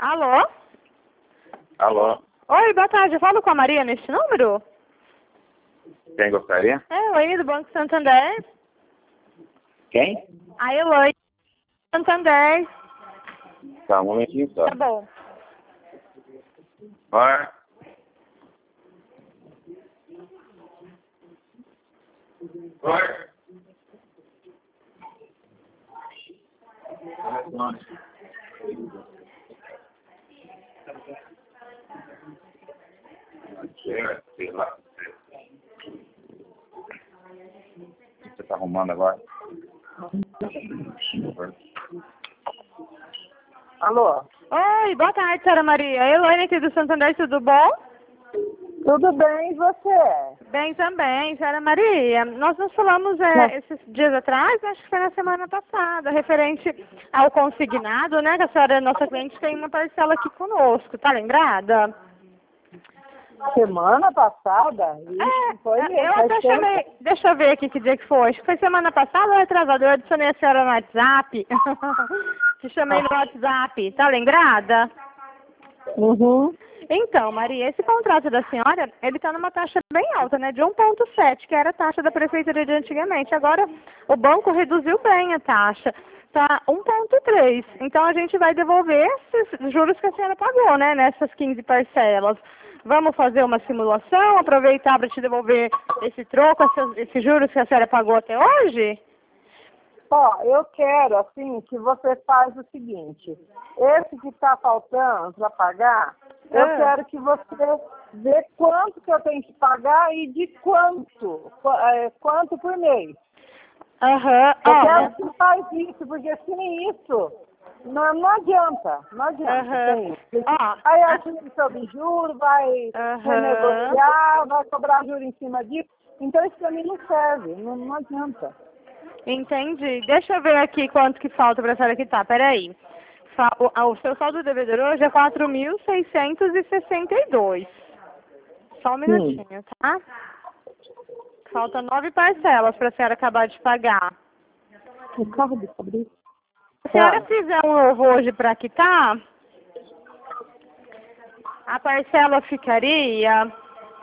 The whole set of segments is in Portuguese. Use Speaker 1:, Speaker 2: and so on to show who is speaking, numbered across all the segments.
Speaker 1: Alô?
Speaker 2: Alô,
Speaker 1: Oi, boa tarde. Eu falo com a Maria neste número?
Speaker 2: quem gostaria?
Speaker 1: É, Elaine do Banco Santander.
Speaker 2: Quem?
Speaker 1: A Elaine do Santander.
Speaker 2: Tá, um momentinho só.
Speaker 1: Tá bom.
Speaker 2: Oi. Oi. Sei lá. O que você tá arrumando agora?
Speaker 3: Alô?
Speaker 1: Oi, boa tarde, senhora Maria. Elaine aqui do Santander, tudo bom?
Speaker 3: Tudo bem, e você?
Speaker 1: Bem também, senhora Maria. Nós nos falamos esses dias atrás, acho que foi na semana passada, referente ao consignado, né? Que a senhora, nossa cliente, tem uma parcela aqui conosco, tá lembrada?
Speaker 3: Semana passada? Ixi, foi mesmo,
Speaker 1: Eu
Speaker 3: faz
Speaker 1: até
Speaker 3: tempo.
Speaker 1: chamei, deixa eu ver aqui que dia que foi. Acho que foi semana passada ou retrasada. Eu adicionei a senhora no WhatsApp. Te chamei no WhatsApp, tá lembrada?
Speaker 3: Uhum.
Speaker 1: Então, Maria, esse contrato da senhora, ele está numa taxa bem alta, né? De 1,7, que era a taxa da prefeitura de antigamente. Agora, o banco reduziu bem a taxa. Tá 1,3. Então, a gente vai devolver esses juros que a senhora pagou, né? Nessas 15 parcelas. Vamos fazer uma simulação, aproveitar para te devolver esse troco, esses juros que a senhora pagou até hoje?
Speaker 3: Ó, eu quero, assim, que você faz o seguinte. Esse que está faltando para pagar, eu quero que você vê quanto que eu tenho que pagar e de quanto. Quanto por mês.
Speaker 1: Aham,
Speaker 3: Eu
Speaker 1: ó.
Speaker 3: quero que faz isso, porque sem isso, não adianta. Não adianta.
Speaker 1: Aham.
Speaker 3: Sem isso.
Speaker 1: Ó,
Speaker 3: Aí a gente sobe juro, vai renegociar, vai cobrar juro em cima disso. Então isso para mim não serve, não adianta.
Speaker 1: entendi. Deixa eu ver aqui quanto que falta para a senhora quitar. Peraí. O seu saldo devedor hoje é 4.662. Só um minutinho, tá? Falta 9 parcelas para a senhora acabar de pagar.
Speaker 3: O carro de Fabrício.
Speaker 1: Se a senhora fizer um novo hoje para quitar, a parcela ficaria...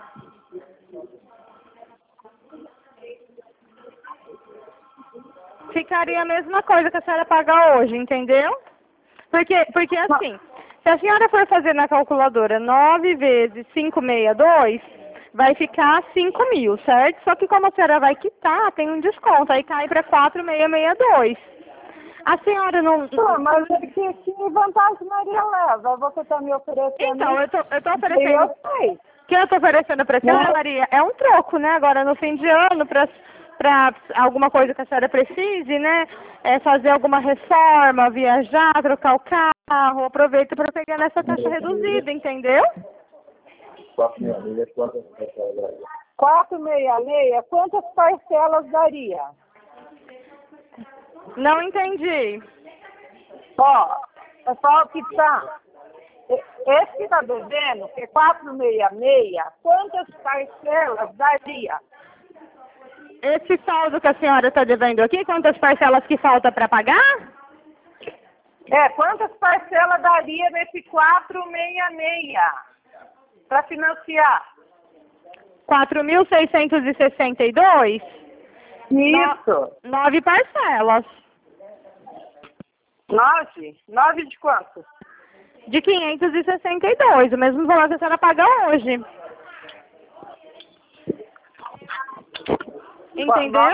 Speaker 1: Ficaria a mesma coisa que a senhora paga hoje, entendeu? Porque assim, se a senhora for fazer na calculadora 9 vezes 562, vai ficar 5.000, certo? Só que como a senhora vai quitar, tem um desconto, aí cai para 4.662. A senhora não...
Speaker 3: Mas que vantagem Maria leva? Você está me oferecendo...
Speaker 1: Então, eu tô oferecendo...
Speaker 3: Eu sei.
Speaker 1: O que eu tô oferecendo para a senhora, Maria, é um troco, né? Agora no fim de ano, para alguma coisa que a senhora precise, né? Fazer alguma reforma, viajar, trocar o carro, aproveita para pegar nessa taxa reduzida, entendeu?
Speaker 3: 466, quantas parcelas daria?
Speaker 1: Não entendi.
Speaker 3: Ó, é só que tá. Esse que está devendo, que é 466, quantas parcelas daria?
Speaker 1: Esse saldo que a senhora está devendo aqui, quantas parcelas que falta para pagar?
Speaker 3: Quantas parcelas daria nesse 466 para financiar?
Speaker 1: 4.662?
Speaker 3: Isso.
Speaker 1: 9 parcelas.
Speaker 3: 9? 9 de quanto?
Speaker 1: De 562, o mesmo valor que a senhora paga hoje. Entendeu?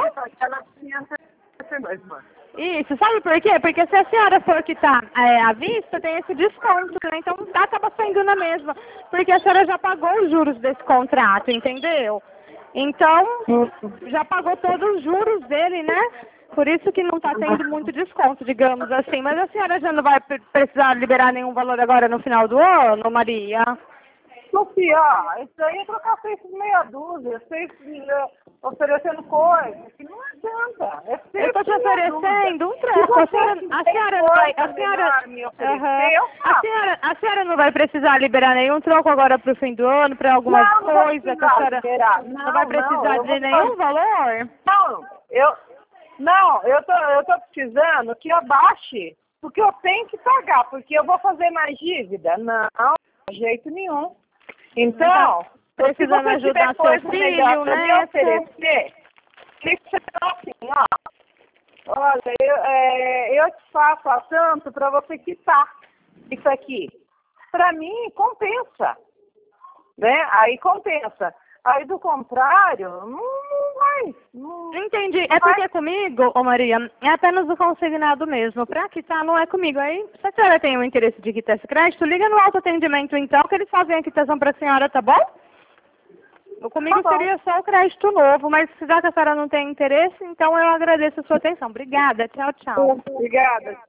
Speaker 1: Isso, sabe por quê? Porque se a senhora for quitar à vista, tem esse desconto, né? Então acaba saindo na mesma. Porque a senhora já pagou os juros desse contrato, entendeu? Então, já pagou todos os juros dele, né? Por isso que não está tendo muito desconto, digamos assim. Mas a senhora já não vai precisar liberar nenhum valor agora no final do ano, Maria?
Speaker 3: Sofia, isso aí é trocar 6 por meia dúzia, 6 oferecendo coisas, que não adianta.
Speaker 1: Eu estou te oferecendo um troco. A senhora não vai... A senhora não vai precisar liberar nenhum troco agora para o fim do ano, para alguma coisa que a senhora não vai precisar de nenhum valor?
Speaker 3: Não, eu tô precisando que abaixe porque eu tenho que pagar, porque eu vou fazer mais dívida? Não, de jeito nenhum. Então,
Speaker 1: precisando
Speaker 3: se você
Speaker 1: ajudar
Speaker 3: tiver
Speaker 1: seu
Speaker 3: coisa
Speaker 1: filho,
Speaker 3: melhor pra me
Speaker 1: né?
Speaker 3: oferecer, tem que ser assim, ó. Olha, eu te faço a tanto para você quitar isso aqui. Para mim, compensa. Né? Aí compensa. Aí, do contrário, não vai. Não
Speaker 1: Entendi. É porque comigo, ô Maria, é apenas o consignado mesmo. Para quitar não é comigo. Aí, se a senhora tem o interesse de quitar esse crédito, liga no autoatendimento então, que eles fazem a quitação para a senhora, tá bom? Comigo
Speaker 3: Tá bom.
Speaker 1: seria só o crédito novo, mas já que a senhora não tem interesse, então eu agradeço a sua atenção. Obrigada. Tchau, tchau.
Speaker 3: Obrigada.